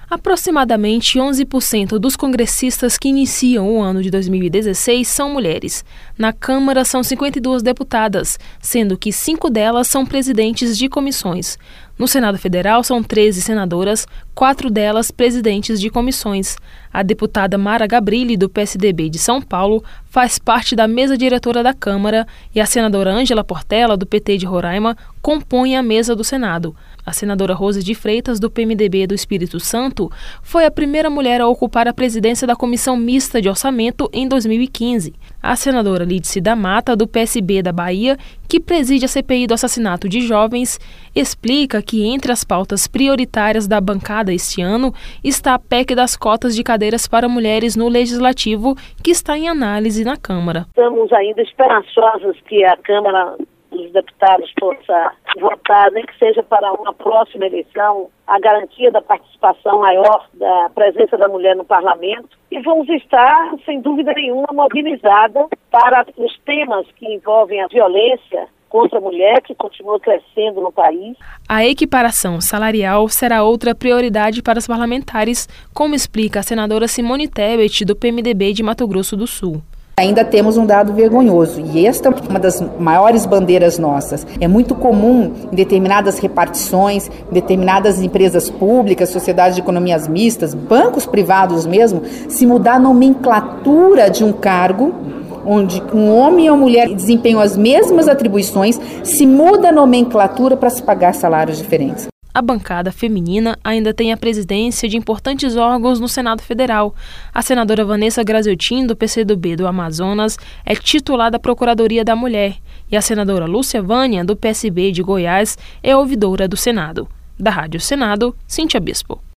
Aproximadamente 11% dos congressistas que iniciam o ano de 2016 são mulheres. Na Câmara são 52 deputadas, sendo que 5 delas são presidentes de comissões. No Senado Federal são 13 senadoras, 4 delas presidentes de comissões. A deputada Mara Gabrilli, do PSDB de São Paulo, faz parte da mesa diretora da Câmara e a senadora Ângela Portela, do PT de Roraima, compõe a mesa do Senado. A senadora Rose de Freitas, do PMDB do Espírito Santo, foi a primeira mulher a ocupar a presidência da Comissão Mista de Orçamento em 2015. A senadora Lídice da Mata, do PSB da Bahia, que preside a CPI do assassinato de jovens, explica que entre as pautas prioritárias da bancada este ano está a PEC das cotas de cadeiras para mulheres no Legislativo, que está em análise na Câmara. Estamos ainda esperançosos que a Câmara dos Deputados possa votar, nem que seja para uma próxima eleição, a garantia da participação maior da presença da mulher no parlamento. E vamos estar, sem dúvida nenhuma, mobilizada para os temas que envolvem a violência contra a mulher, que continua crescendo no país. A equiparação salarial será outra prioridade para os parlamentares, como explica a senadora Simone Tebet, do PMDB de Mato Grosso do Sul. Ainda temos um dado vergonhoso, e esta é uma das maiores bandeiras nossas. É muito comum em determinadas repartições, em determinadas empresas públicas, sociedades de economias mistas, bancos privados mesmo, se mudar a nomenclatura de um cargo, onde um homem e uma mulher desempenham as mesmas atribuições, se muda a nomenclatura para se pagar salários diferentes. A bancada feminina ainda tem a presidência de importantes órgãos no Senado Federal. A senadora Vanessa Graziotin, do PCdoB do Amazonas, é titular da Procuradoria da Mulher, e a senadora Lúcia Vânia, do PSB de Goiás, é ouvidora do Senado. Da Rádio Senado, Cíntia Bispo.